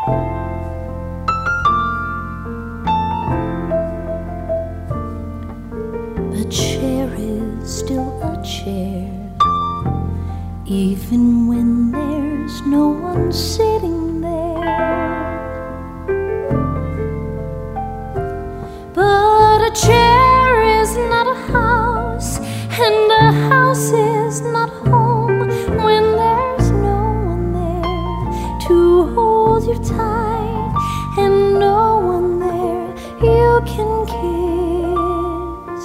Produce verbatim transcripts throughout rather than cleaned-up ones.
A chair is still a chair, even when there's no one sitting there. But a chair is not a house, and a house is not home when there's no one there to hold you tight, and no one there you can kiss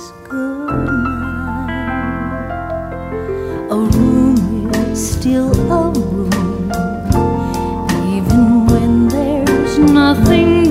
goodnight. A room is still a room, even when there's nothing